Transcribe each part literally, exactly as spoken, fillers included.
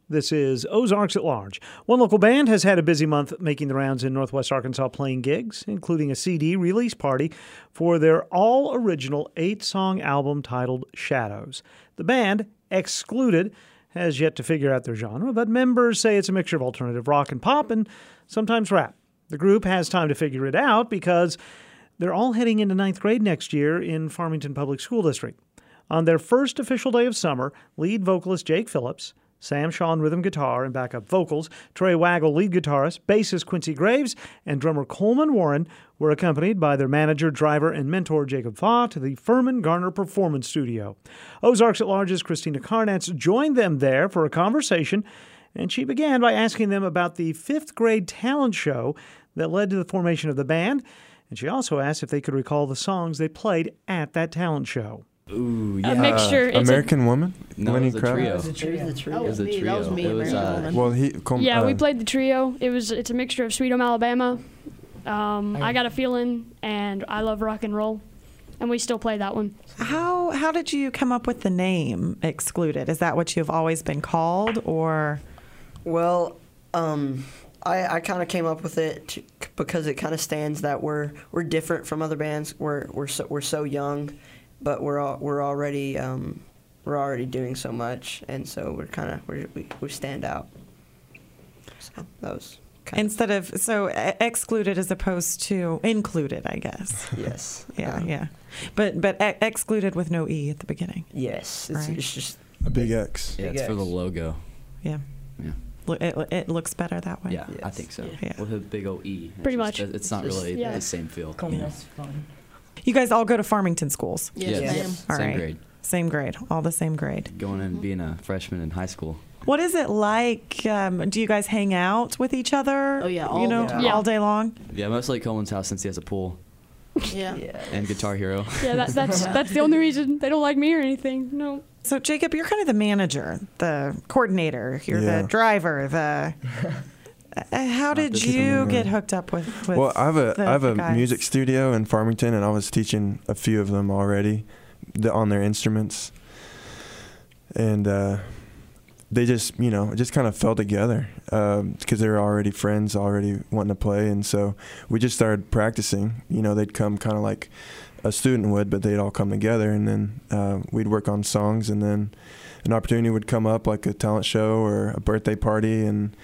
This is Ozarks at Large. One local band has had a busy month making the rounds in Northwest Arkansas playing gigs, including a C D release party for their all-original eight-song album titled Shadows. The band, Excluded, has yet to figure out their genre, but members say it's a mixture of alternative rock and pop and sometimes rap. The group has time to figure it out because they're all heading into ninth grade next year in Farmington Public School District. On their first official day of summer, lead vocalist Jake Phillips, Sam Shaw on rhythm guitar and backup vocals, Trey Waggle, lead guitarist, bassist Quincy Graves, and drummer Coleman Warren were accompanied by their manager, driver, and mentor Jacob Faw to the Furman Garner Performance Studio. Ozarks at Large's Christina Karnatz joined them there for a conversation, and she began by asking them about the fifth grade talent show that led to the formation of the band, and she also asked if they could recall the songs they played at that talent show. Ooh, yeah. A mixture. Uh, It's American a, Woman? No, Lenny it was a Kravitz? trio. It was a trio. It was a trio. That was me. That was me, It was, American uh, Woman. Well, he... Com- yeah, uh, we played the trio. It was it's a mixture of Sweet Home Alabama, um, I Got a Feeling, and I Love Rock and Roll, and we still play that one. How how did you come up with the name Excluded? Is that what you've always been called, or? Well, um, I, I kind of came up with it to, because it kind of stands that we're we're different from other bands. We're we're so we're so young, but we're all, we're already um, we're already doing so much, and so we're kind of we we stand out. So that was kind Instead of, so e- excluded as opposed to included, I guess. of yes. Yeah, Uh, yeah. But but e- excluded with no E at the beginning. Yes, it's, Right. it's just A big X. Yeah, it's for the logo. Yeah. Yeah. Lo- It, it looks better that way. Yeah, I Yes. think so. Yeah. Yeah. With a big old E. It's Pretty just- much. It's not Just- really yeah. the same feel. Yeah. That's fun. You guys all go to Farmington schools. Yes, Yes. ma'am. All Same right. grade. Same grade, all the same grade. Going in and being a freshman in high school. What is it like? Um, do you guys hang out with each other? Oh, yeah, you all know, the time. Yeah. all day long. Yeah, mostly at Coleman's house since he has a pool Yeah. and Guitar Hero. Yeah, that, that's that's the only reason. They don't like me or anything. No. So Jacob, you're kind of the manager, the coordinator. You're Yeah. the driver. The uh, how did this is you the- get hooked up with? with Well, I have a the- I have the a guys? music studio in Farmington, and I was teaching a few of them already the, on their instruments, and uh, they just you know it just kind of fell together because they were already friends, already wanting to play, and so we just started practicing. You know, they'd come kind of like a student would, but they'd all come together, and then uh, we'd work on songs, and then an opportunity would come up, like a talent show or a birthday party, and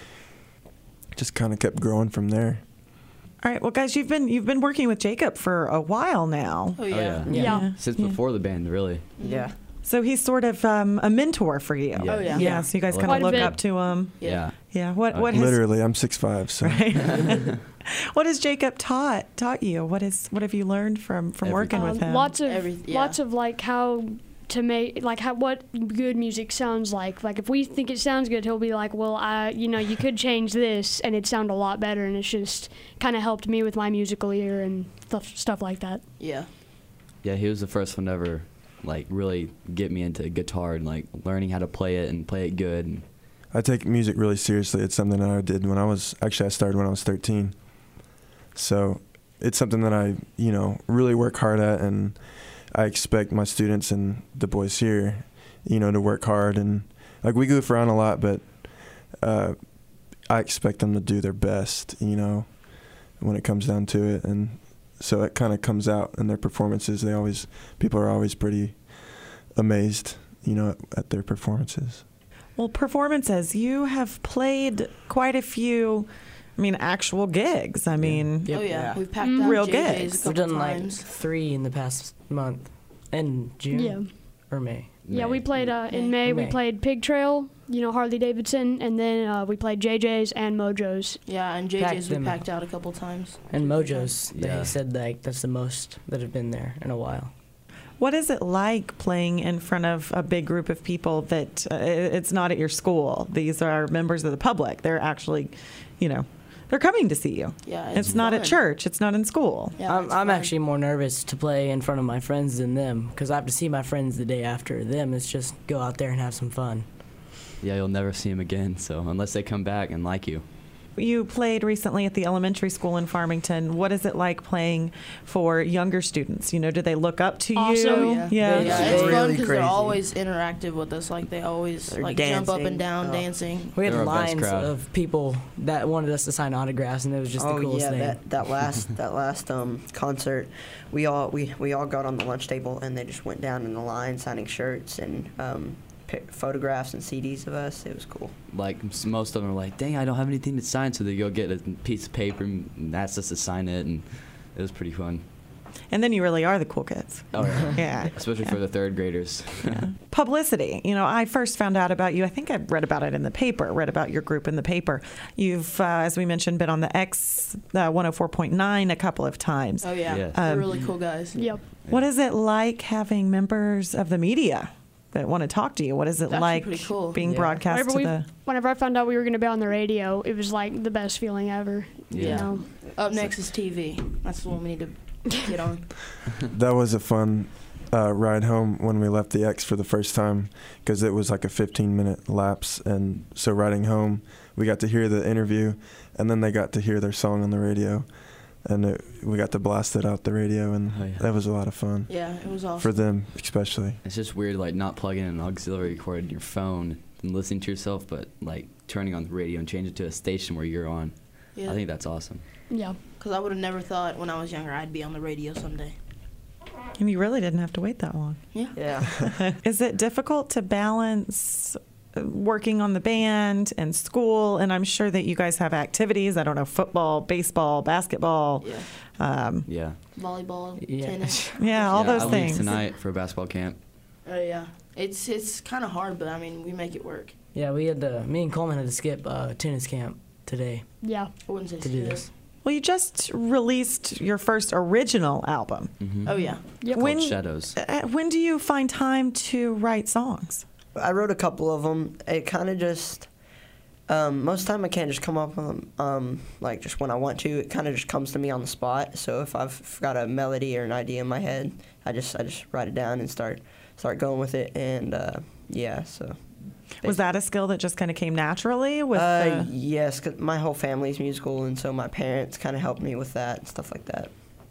just kind of kept growing from there. All right. Well, guys, you've been you've been working with Jacob for a while now. Oh, yeah. yeah. Yeah. Since Yeah. before the band, really. Yeah. So he's sort of um, a mentor for you. Yeah. Oh, yeah. Yeah. So you guys kind Quite of a look bit. up to him. Yeah. Yeah. Yeah. What Uh, what has Literally, I'm six five, so right? What has Jacob taught taught you? What is what have you learned from from working with Um, him? Lots of Every- yeah. lots of like how to make like how what good music sounds like. Like if we think it sounds good, he'll be like, "Well, I you know you could change this and it'd sound a lot better." And it's just kind of helped me with my musical ear and stuff stuff like that. Yeah. Yeah, he was the first one to ever, like, really get me into guitar and, like, learning how to play it and play it good. And I take music really seriously. It's something that I did when I was actually I started when I was thirteen. So it's something that I you know really work hard at, and I expect my students and the boys here, you know, to work hard, and like we goof around a lot, but uh, I expect them to do their best, you know, when it comes down to it, and so it kind of comes out in their performances. They always people are always pretty amazed, you know, at, at their performances. Well, performances. You have played quite a few. I mean, actual gigs. I mean, Yep. Oh, yeah. Yeah. We've packed Mm. out Real J J's gigs. a We've couple done like times. three in the past month. In June Yeah. or May. Yeah, we May. played uh, in May. May. We May. played Pig Trail, you know Harley Davidson, and then uh, we played J J's and Mojo's. Yeah, and J J's Packed we them packed out a couple times. And Mojo's, Yeah. they said like that's the most that have been there in a while. what is it like playing in front of a big group of people that uh, it's not at your school? These are members of the public. They're actually, you know, they're coming to see you. Yeah, It's, not at fun. church. It's not in school. Yeah, I'm, it's I'm fun. actually more nervous to play in front of my friends than them because I have to see my friends the day after. Them is just go out there and have some fun. yeah, you'll never see him again. So unless they come back and like you. You played recently at the elementary school in Farmington. What is it like playing for younger students? You know, do they look up to Awesome. you? Yeah, Yeah. yeah, it's Really fun because they're crazy. always interactive with us. Like they always They're like jump up dancing. and down, Oh. dancing. We had They're our best lines crowd. of people that wanted us to sign autographs, and it was just oh the coolest yeah, thing. that that last that last um concert, we all we we all got on the lunch table and they just went down in the line signing shirts and um pi- photographs and C Ds of us. It was cool. Like s- most of them are like, dang, I don't have anything to sign, so they go get a piece of paper and ask us to sign it, and it was pretty fun. And then you really are the cool kids. Oh yeah, Yeah. especially Yeah. for the third graders. Publicity. You know, I first found out about you. I think I read about it in the paper, read about your group in the paper. You've, uh, as we mentioned, been on the X uh, one oh four point nine a couple of times. Oh yeah, Yes. they're Um, really cool guys. Yep. What is it like having members of the media that want to talk to you? What is it It's actually like pretty cool. being Yeah. broadcast Whenever to we, the? whenever I found out we were going to be on the radio, it was like the best feeling ever. You Yeah. know? Up next is T V. That's the one we need to get on. That was a fun uh, ride home when we left the X for the first time because it was like a fifteen minute lapse. And so riding home, we got to hear the interview and then they got to hear their song on the radio. And it, we got to blast it out the radio, and Oh, yeah. that was a lot of fun Yeah, it was awesome. for them especially. It's just weird, like not plugging in an auxiliary cord in your phone and listening to yourself, but like turning on the radio and changing it to a station where you're on. Yeah, I think that's awesome. Yeah. because I would have never thought when I was younger I'd be on the radio someday. And you really didn't have to wait that long. Yeah. Yeah. Is it difficult to balance uh, working on the band and school? And I'm sure that you guys have activities. I don't know, football, baseball, basketball. Yeah, Um, Yeah. volleyball, Yeah. tennis. yeah, all Yeah, those I leave things. tonight for basketball camp. Oh yeah, it's it's kind of hard, but I mean we make it work. Yeah, we had to, me and Coleman had to skip uh, tennis camp today Yeah. I wouldn't say to do skip. this. Well, you just released your first original album. Mm-hmm. Oh yeah, Yep. When- Called Shadows. Uh, When do you find time to write songs? I wrote a couple of them. It kind of just, um, most of the time I can't just come up with them, um, like just when I want to. It kind of just comes to me on the spot. So if I've got a melody or an idea in my head, I just I just write it down and start start going with it. And uh, yeah, so. Was that a skill that just kind of came naturally with Uh, the, yes, 'cause my whole family's musical, and so my parents kind of helped me with that and stuff like that.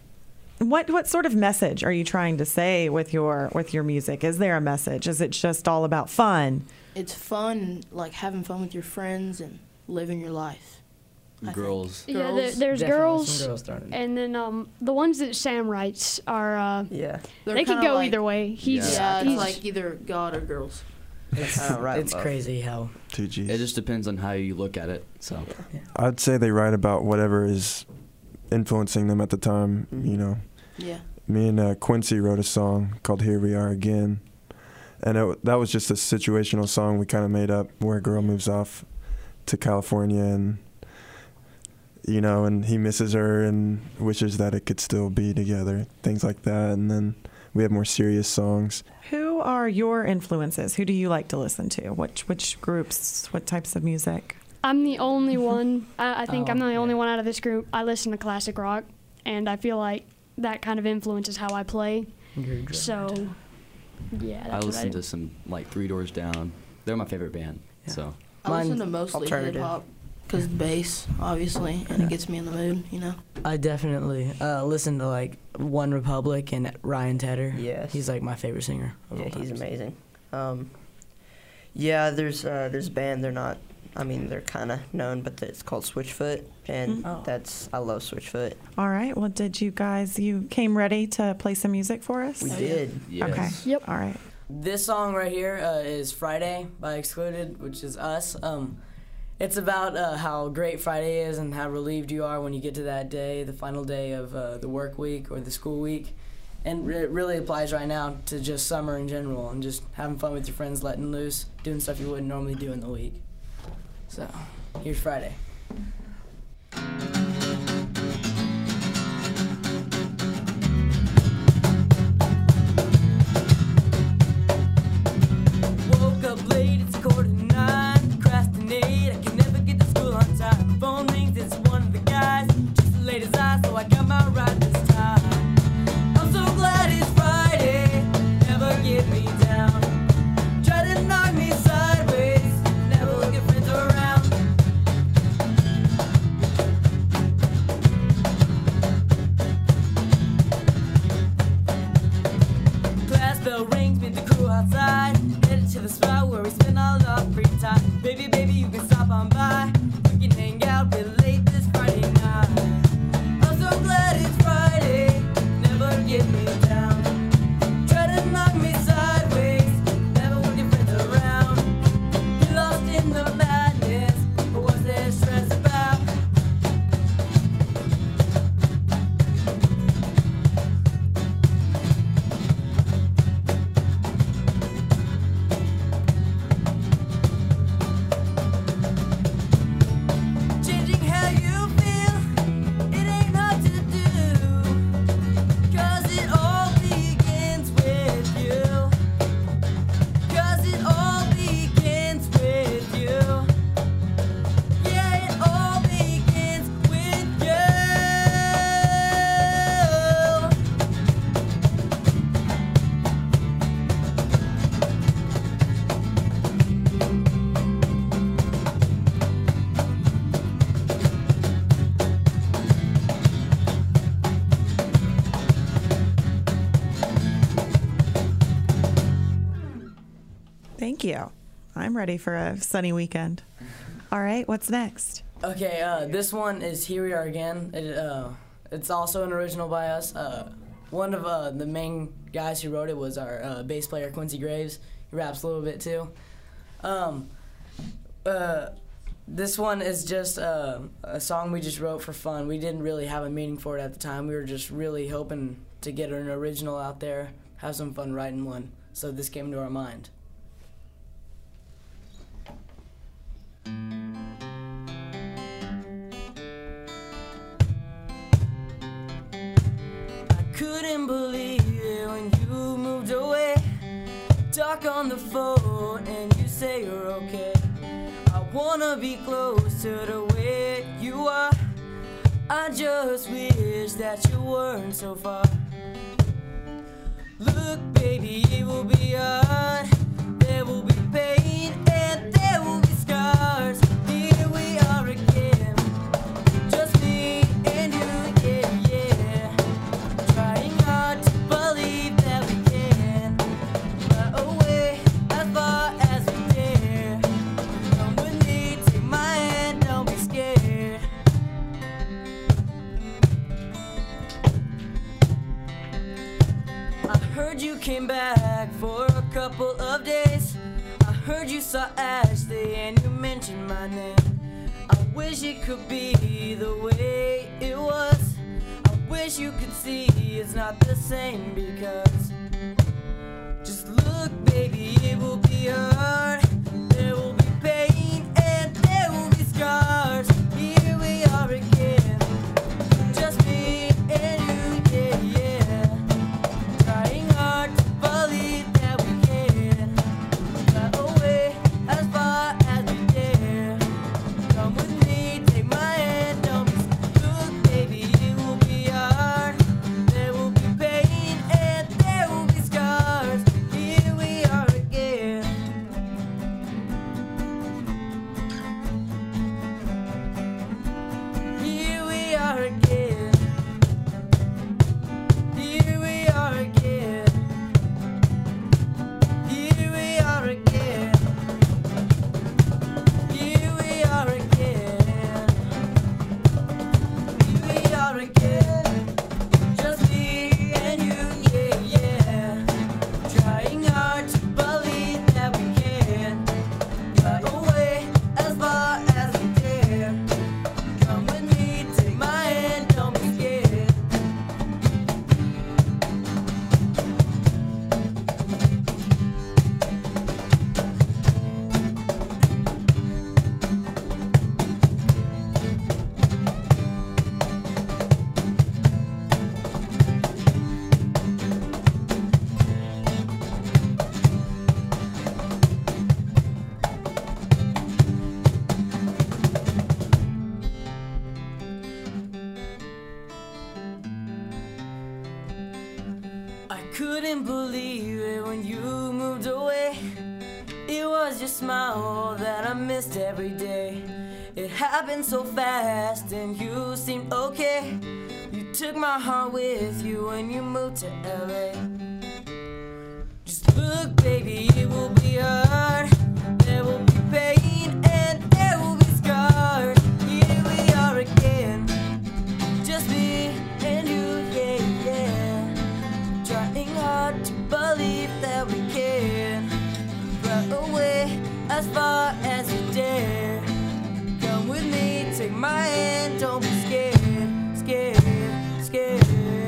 what what sort of message are you trying to say with your with your music? Is there a message? Is it just all about fun? it's fun, like having fun with your friends and living your life. I think. Girls. Yeah, there, Girls. there's Definitely girls, some girls started. and then um, the ones that Sam writes are uh, Yeah. They're they could kinda go like- either way. He's, Yeah, it's he's like either God or girls. It's, I don't write it's both. crazy how. Two G's. It just depends on how you look at it. So I'd say they write about whatever is influencing them at the time. Mhm. You know, Yeah. me and uh, Quincy wrote a song called "Here We Are Again," and it, that was just a situational song we kind of made up where a girl moves off to California and you know, and he misses her and wishes that it could still be together, things like that. And then we have more serious songs. Who are your influences? Who do you like to listen to? Which which groups? What types of music? I'm the only one. I, I think Oh, I'm the only yeah. one out of this group. I listen to classic rock, and I feel like that kind of influences how I play. So, yeah, that's I what listen I do. to some like Three Doors Down. They're my favorite band. Yeah. So I Mine- listen to mostly hip Alternative. hop because the bass, obviously, and it gets me in the mood. You know. I definitely uh, listen to like One Republic and Ryan Tedder. Yes. He's like my favorite singer. Of Yeah, all he's time. amazing. Um, yeah, there's uh, there's a band. They're not. I mean, they're kind of known, but it's called Switchfoot, and Oh. that's I love Switchfoot. All right. Well, did you guys you came ready to play some music for us? We Oh, yeah. did. yes. Okay. Yep. All right. This song right here uh, is Friday by Excluded, which is us. Um, it's about uh, how great Friday is and how relieved you are when you get to that day, the final day of uh, the work week or the school week. And it really applies right now to just summer in general and just having fun with your friends, letting loose, doing stuff you wouldn't normally do in the week. So, here's Friday. Woke up late, it's quarter to nine. Procrastinate, I can never get to school on time. Phone rings, it's one of the guys. Just as late as I, so I got my ride this time. I'm so glad it's Friday, never get me down. Try to knock me sideways, never look at friends around. you can stop on by. We can hang out real late this Friday night. I'm so glad it's Friday. Never get me down. Try to knock me sideways. Never want your friends around. You're lost in the madness. But what's there stress about? Changing how you feel, it ain't hard to do. 'Cause it all begins with you. 'Cause it all begins with you. Yeah, it all begins with you. Thank you. I'm ready for a sunny weekend. All right, what's next? Okay, uh, this one is Here We Are Again. It, uh, it's also an original by us. Uh, one of uh, the main guys who wrote it was our uh, bass player, Quincy Graves. He raps a little bit too. Um, uh, this one is just uh, a song we just wrote for fun. We didn't really have a meaning for it at the time. We were just really hoping to get an original out there, have some fun writing one. So this came to our mind. Couldn't believe it when you moved away. Talk on the phone and you say you're okay. I wanna be close to the way you are. I just wish that you weren't so far. Look, baby, it will be hard. There will be pain and there will be scars. Here we are again, just me and you, yeah, yeah. Trying hard to believe that we can fly away as far as we dare. Come with me, take my hand, don't be scared. I heard you came back for a couple of days. I heard you saw Ashley and you mentioned my name. I wish it could be the way it was. I wish you could see it's not the same because just look, baby, it will be hard. There will be pain and there will be scars. Here we are again, just me and you, yeah, yeah. Trying hard to believe that we can fly away as far as we dare. Come with me, take my hand, don't be scared. Look, baby, it will be hard. There will be pain and there will be scars. Here we are again. Here we are again. Here we are again. Here we are again. Here we are again. Here we are again. Just me and you, yeah, yeah. Trying hard to believe that we can fly away as far as we dare. Come with me, take my hand, don't be scared. I couldn't believe it when you moved away. It was your smile that I missed every day. It happened so fast and you seemed okay. You took my heart with you when you moved to L A. Just look, baby, it will be hard. There will be pain and as far as you dare. Come with me, take my hand, don't be scared, scared, scared.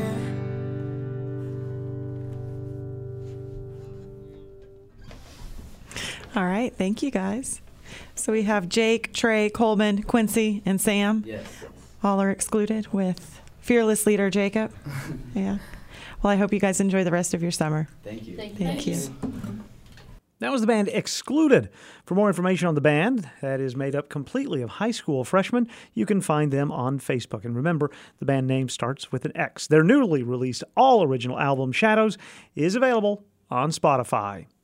All right, thank you guys. So we have Jake, Trey, Coleman, Quincy, and Sam. Yes. All are excluded with fearless leader Jacob. Yeah. Well, I hope you guys enjoy the rest of your summer. Thank you. Thank, Thank you. That was the band Excluded. For more information on the band, that is made up completely of high school freshmen, you can find them on Facebook. And remember, the band name starts with an X. Their newly released all-original album, Shadows, is available on Spotify.